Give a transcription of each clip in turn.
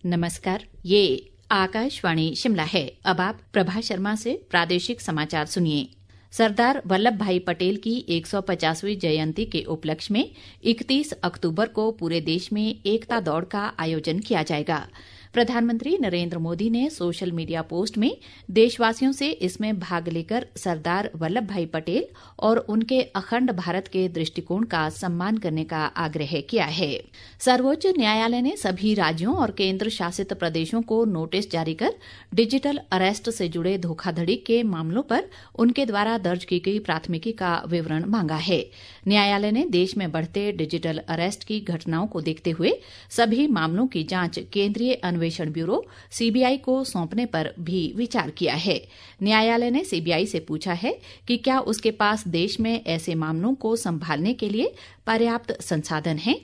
नमस्कार, ये आकाशवाणी शिमला है। अब आप प्रभा शर्मा से प्रादेशिक समाचार सुनिए। सरदार वल्लभ भाई पटेल की 150वीं जयंती के उपलक्ष्य में 31 अक्टूबर को पूरे देश में एकता दौड़ का आयोजन किया जाएगा। प्रधानमंत्री नरेंद्र मोदी ने सोशल मीडिया पोस्ट में देशवासियों से इसमें भाग लेकर सरदार वल्लभ भाई पटेल और उनके अखंड भारत के दृष्टिकोण का सम्मान करने का आग्रह किया है। सर्वोच्च न्यायालय ने सभी राज्यों और केंद्र शासित प्रदेशों को नोटिस जारी कर डिजिटल अरेस्ट से जुड़े धोखाधड़ी के मामलों पर उनके द्वारा दर्ज की गई प्राथमिकी का विवरण मांगा है। न्यायालय ने देश में बढ़ते डिजिटल अरेस्ट की घटनाओं को देखते हुए सभी मामलों की जांच केंद्रीय अन्वेषण ब्यूरो सीबीआई को सौंपने पर भी विचार किया है। न्यायालय ने सीबीआई से पूछा है कि क्या उसके पास देश में ऐसे मामलों को संभालने के लिए पर्याप्त संसाधन हैं।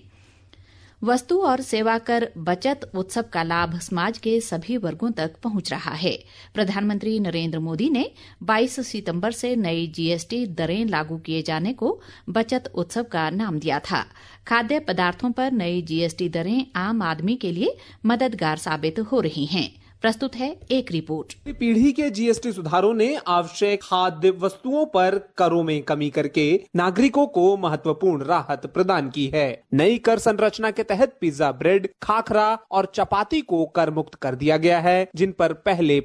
वस्तु और सेवा कर बचत उत्सव का लाभ समाज के सभी वर्गों तक पहुंच रहा है। प्रधानमंत्री नरेंद्र मोदी ने 22 सितंबर से नई जीएसटी दरें लागू किए जाने को बचत उत्सव का नाम दिया था। खाद्य पदार्थों पर नई जीएसटी दरें आम आदमी के लिए मददगार साबित हो रही हैं। प्रस्तुत है एक रिपोर्ट। पीढ़ी के जीएसटी सुधारों ने आवश्यक खाद्य वस्तुओं पर करों में कमी करके नागरिकों को महत्वपूर्ण राहत प्रदान की है। नई कर संरचना के तहत पिज्जा, ब्रेड, खाखरा और चपाती को कर मुक्त कर दिया गया है, जिन पर पहले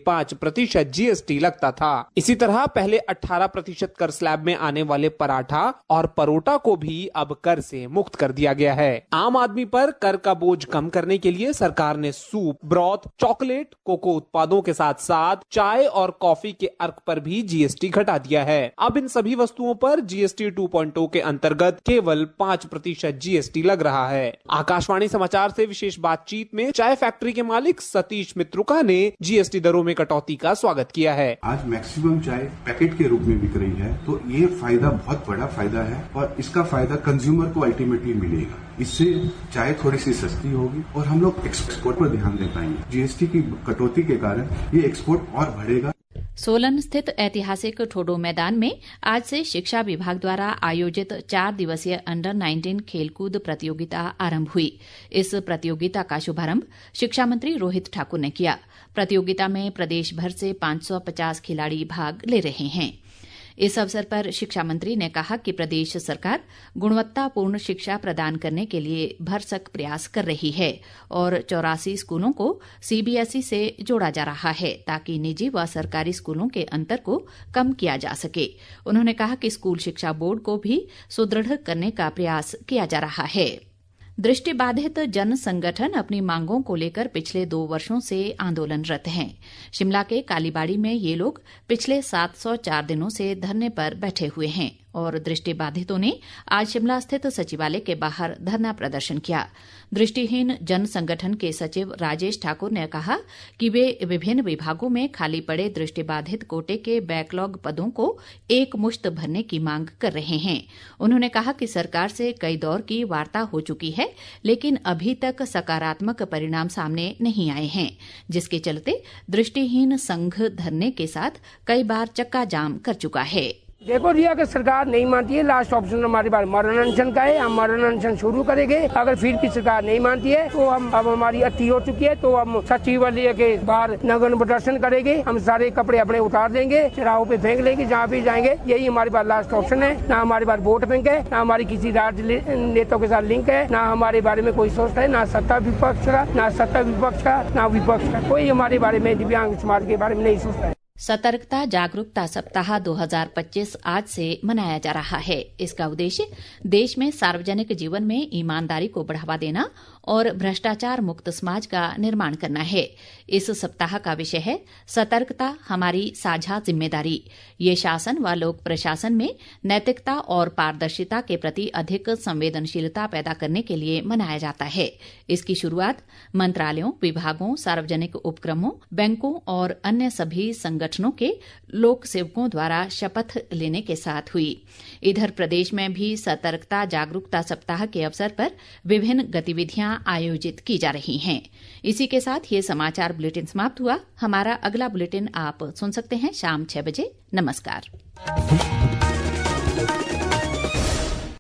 5% जीएसटी लगता था। इसी तरह पहले 18% कर स्लैब में आने वाले पराठा और परोटा को भी अब कर से मुक्त कर दिया गया है। आम आदमी पर कर का बोझ कम करने के लिए सरकार ने सूप, ब्रॉथ, चॉकलेट, कोको उत्पादों के साथ साथ चाय और कॉफी के अर्क पर भी जीएसटी घटा दिया है। अब इन सभी वस्तुओं पर जीएसटी 2.0 के अंतर्गत केवल 5% जीएसटी लग रहा है। आकाशवाणी समाचार से विशेष बातचीत में चाय फैक्ट्री के मालिक सतीश मित्रुका ने जीएसटी दरों में कटौती का स्वागत किया है। आज मैक्सिमम चाय पैकेट के रूप में बिक रही है, तो ये फायदा बहुत बड़ा फायदा है और इसका फायदा कंज्यूमर को अल्टीमेटली मिलेगा। इससे चाय थोड़ी सी सस्ती होगी और हम लोग एक्सपोर्ट पर ध्यान दे पाएंगे। जीएसटी की कटौती के कारण ये एक्सपोर्ट और बढ़ेगा। सोलन स्थित ऐतिहासिक ठोडो मैदान में आज से शिक्षा विभाग द्वारा आयोजित 4 दिवसीय अंडर 19 खेलकूद प्रतियोगिता आरंभ हुई। इस प्रतियोगिता का शुभारंभ शिक्षा मंत्री रोहित ठाकुर ने किया। प्रतियोगिता में प्रदेश भर से 550 खिलाड़ी भाग ले रहे हैं। इस अवसर पर शिक्षा मंत्री ने कहा कि प्रदेश सरकार गुणवत्तापूर्ण शिक्षा प्रदान करने के लिए भरसक प्रयास कर रही है और 84 स्कूलों को सीबीएसई से जोड़ा जा रहा है ताकि निजी व सरकारी स्कूलों के अंतर को कम किया जा सके। उन्होंने कहा कि स्कूल शिक्षा बोर्ड को भी सुदृढ़ करने का प्रयास किया जा रहा है। दृष्टिबाधित जन संगठन अपनी मांगों को लेकर पिछले 2 वर्षों से आंदोलनरत हैं। शिमला के कालीबाड़ी में ये लोग पिछले 704 दिनों से धरने पर बैठे हुए हैं और दृष्टिबाधितों ने आज शिमला स्थित सचिवालय के बाहर धरना प्रदर्शन किया। दृष्टिहीन जन संगठन के सचिव राजेश ठाकुर ने कहा कि वे विभिन्न विभागों में खाली पड़े दृष्टिबाधित कोटे के बैकलॉग पदों को एकमुश्त भरने की मांग कर रहे हैं। उन्होंने कहा कि सरकार से कई दौर की वार्ता हो चुकी है, लेकिन अभी तक सकारात्मक परिणाम सामने नहीं आए हैं, जिसके चलते दृष्टिहीन संघ धरने के साथ कई बार चक्का जाम कर चुका है। देखो जी, अगर सरकार नहीं मानती है, लास्ट ऑप्शन हमारे पास मरण अनशन का है। हम मरण अनशन शुरू करेंगे। अगर फिर भी सरकार नहीं मानती है तो हम अब हमारी अति हो चुकी है, तो हम सचिवालय के बाहर नगर प्रदर्शन करेंगे। हम सारे कपड़े अपने उतार देंगे, चौराहों पे फेंक लेंगे, जहाँ भी जाएंगे। यही हमारे पास लास्ट ऑप्शन है। ना हमारे पास वोट बैंक है, ना हमारी किसी राज्य नेताओं के साथ लिंक है, ना हमारे बारे में कोई सोचता है, ना सत्ता विपक्ष का, ना सत्ता विपक्ष का, ना विपक्ष का। कोई हमारे बारे में, दिव्यांग समाज के बारे में नहीं सोचता है। सतर्कता जागरूकता सप्ताह 2025 आज से मनाया जा रहा है। इसका उद्देश्य देश में सार्वजनिक जीवन में ईमानदारी को बढ़ावा देना और भ्रष्टाचार मुक्त समाज का निर्माण करना है। इस सप्ताह का विषय है सतर्कता हमारी साझा जिम्मेदारी। ये शासन व लोक प्रशासन में नैतिकता और पारदर्शिता के प्रति अधिक संवेदनशीलता पैदा करने के लिए मनाया जाता है। इसकी शुरुआत मंत्रालयों, विभागों, सार्वजनिक उपक्रमों, बैंकों और अन्य सभी संगठनों के लोक सेवकों द्वारा शपथ लेने के साथ हुई। इधर प्रदेश में भी सतर्कता जागरूकता सप्ताह के अवसर पर विभिन्न गतिविधियां आयोजित की जा रही हैं। इसी के साथ ये समाचार बुलेटिन समाप्त हुआ। हमारा अगला बुलेटिन आप सुन सकते हैं शाम 6 बजे। नमस्कार।